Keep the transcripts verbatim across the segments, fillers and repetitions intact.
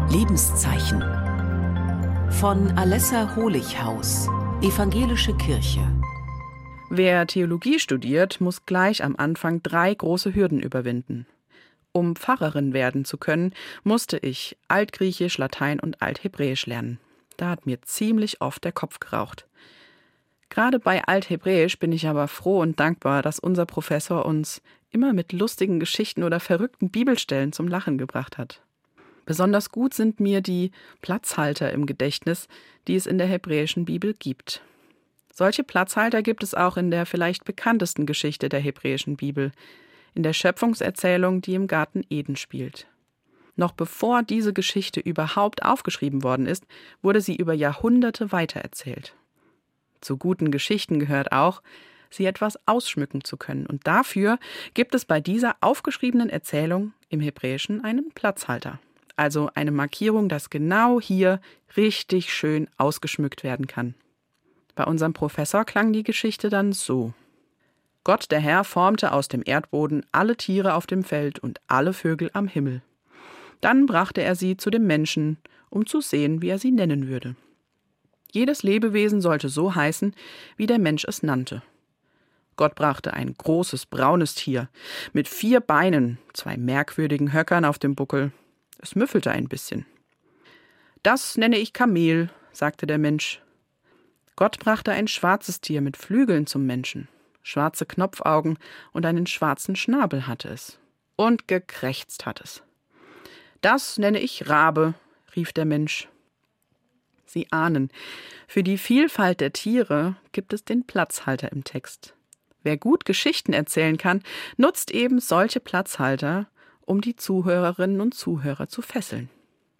Lebenszeichen von Alessa Holichhaus, Evangelische Kirche. Wer Theologie studiert, muss gleich am Anfang drei große Hürden überwinden. Um Pfarrerin werden zu können, musste ich Altgriechisch, Latein und Althebräisch lernen. Da hat mir ziemlich oft der Kopf geraucht. Gerade bei Althebräisch bin ich aber froh und dankbar, dass unser Professor uns immer mit lustigen Geschichten oder verrückten Bibelstellen zum Lachen gebracht hat. Besonders gut sind mir die Platzhalter im Gedächtnis, die es in der hebräischen Bibel gibt. Solche Platzhalter gibt es auch in der vielleicht bekanntesten Geschichte der hebräischen Bibel, in der Schöpfungserzählung, die im Garten Eden spielt. Noch bevor diese Geschichte überhaupt aufgeschrieben worden ist, wurde sie über Jahrhunderte weitererzählt. Zu guten Geschichten gehört auch, sie etwas ausschmücken zu können. Und dafür gibt es bei dieser aufgeschriebenen Erzählung im Hebräischen einen Platzhalter. Also eine Markierung, dass genau hier richtig schön ausgeschmückt werden kann. Bei unserem Professor klang die Geschichte dann so: Gott, der Herr, formte aus dem Erdboden alle Tiere auf dem Feld und alle Vögel am Himmel. Dann brachte er sie zu dem Menschen, um zu sehen, wie er sie nennen würde. Jedes Lebewesen sollte so heißen, wie der Mensch es nannte. Gott brachte ein großes, braunes Tier mit vier Beinen, zwei merkwürdigen Höckern auf dem Buckel. Es müffelte ein bisschen. Das nenne ich Kamel, sagte der Mensch. Gott brachte ein schwarzes Tier mit Flügeln zum Menschen. Schwarze Knopfaugen und einen schwarzen Schnabel hatte es. Und gekrächzt hat es. Das nenne ich Rabe, rief der Mensch. Sie ahnen, für die Vielfalt der Tiere gibt es den Platzhalter im Text. Wer gut Geschichten erzählen kann, nutzt eben solche Platzhalter, um die Zuhörerinnen und Zuhörer zu fesseln.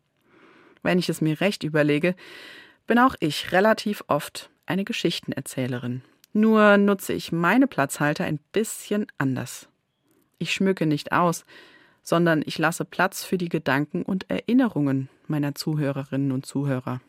Wenn ich es mir recht überlege, bin auch ich relativ oft eine Geschichtenerzählerin. Nur nutze ich meine Platzhalter ein bisschen anders. Ich schmücke nicht aus, sondern ich lasse Platz für die Gedanken und Erinnerungen meiner Zuhörerinnen und Zuhörer.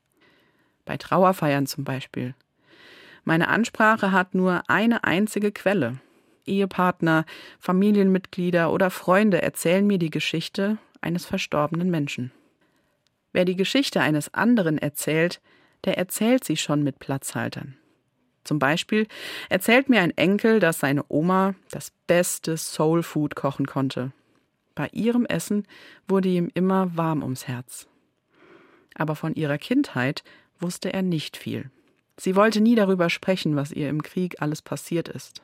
Bei Trauerfeiern zum Beispiel. Meine Ansprache hat nur eine einzige Quelle. Ehepartner, Familienmitglieder oder Freunde erzählen mir die Geschichte eines verstorbenen Menschen. Wer die Geschichte eines anderen erzählt, der erzählt sie schon mit Platzhaltern. Zum Beispiel erzählt mir ein Enkel, dass seine Oma das beste Soulfood kochen konnte. Bei ihrem Essen wurde ihm immer warm ums Herz. Aber von ihrer Kindheit wusste er nicht viel. Sie wollte nie darüber sprechen, was ihr im Krieg alles passiert ist.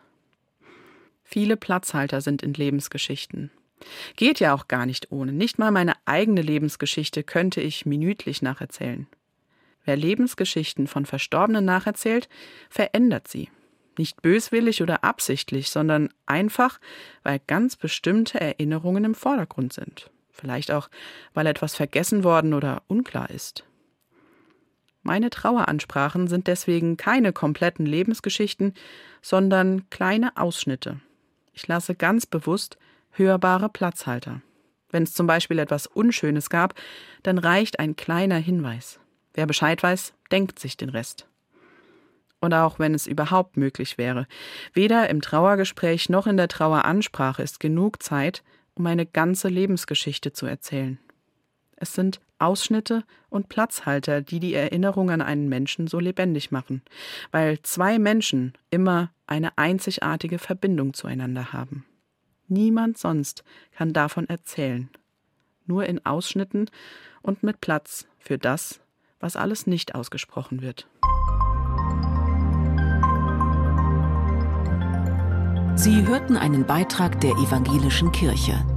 Viele Platzhalter sind in Lebensgeschichten. Geht ja auch gar nicht ohne. Nicht mal meine eigene Lebensgeschichte könnte ich minütlich nacherzählen. Wer Lebensgeschichten von Verstorbenen nacherzählt, verändert sie. Nicht böswillig oder absichtlich, sondern einfach, weil ganz bestimmte Erinnerungen im Vordergrund sind. Vielleicht auch, weil etwas vergessen worden oder unklar ist. Meine Traueransprachen sind deswegen keine kompletten Lebensgeschichten, sondern kleine Ausschnitte. Ich lasse ganz bewusst hörbare Platzhalter. Wenn es zum Beispiel etwas Unschönes gab, dann reicht ein kleiner Hinweis. Wer Bescheid weiß, denkt sich den Rest. Und auch wenn es überhaupt möglich wäre, weder im Trauergespräch noch in der Traueransprache ist genug Zeit, um eine ganze Lebensgeschichte zu erzählen. Es sind Ausschnitte und Platzhalter, die die Erinnerung an einen Menschen so lebendig machen, weil zwei Menschen immer eine einzigartige Verbindung zueinander haben. Niemand sonst kann davon erzählen. Nur in Ausschnitten und mit Platz für das, was alles nicht ausgesprochen wird. Sie hörten einen Beitrag der Evangelischen Kirche.